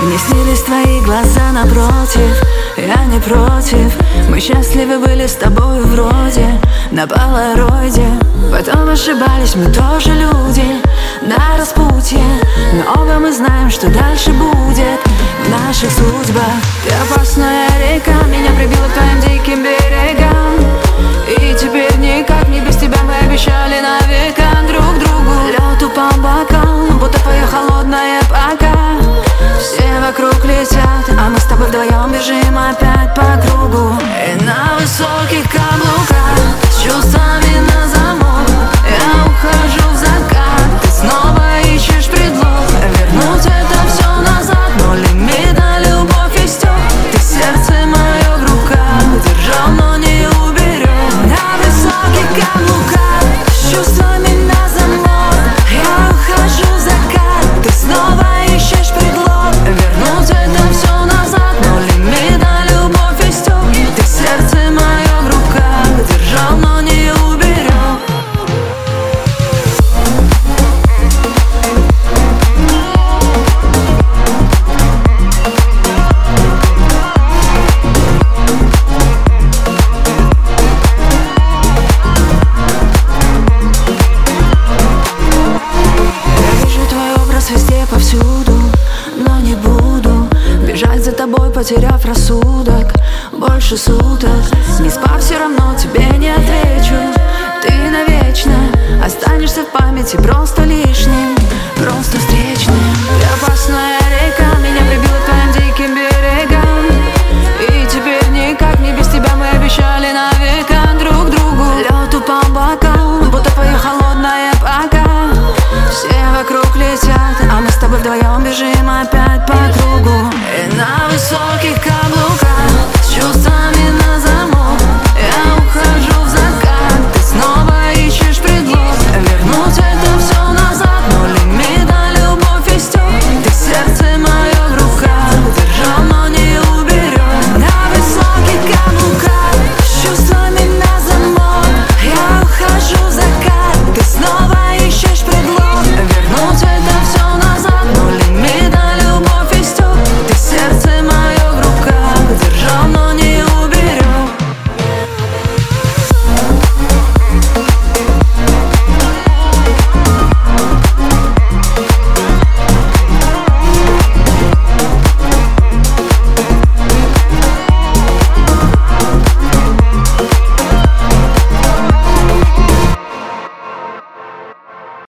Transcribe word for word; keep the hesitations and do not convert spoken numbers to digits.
Мне снились твои глаза напротив, я не против. Мы счастливы были с тобой вроде на полароиде. Потом ошибались, мы тоже люди на распутье. Но оба мы знаем, что дальше будет в наших судьбах. Ты опасная река, меня прибила к твоим диким берегам. И теперь никак не без тебя, мы обещали на века друг другу. Лед упал бокал, будто твоя холодная пока. Все вокруг летят, а мы с тобой вдвоем бежим опять по кругу. И на высоких каблуках с чувствами на замок я ухожу в закат. Ты снова ищешь предлог вернуть это все назад, но лимит на любовь истек. Ты сердце мое в руках держал, но не уберег. На высоких каблуках с чувствами на замок я ухожу в закат. Ты снова ищешь предлог вернуть это все назад, но лимит на любовь истек. Ты сердце мое в руках держал, но не уберег. Я вижу твой образ везде, повсюду, но не буду бежать за тобой, потеряв рассудок больше суток. Не спав, все равно тебе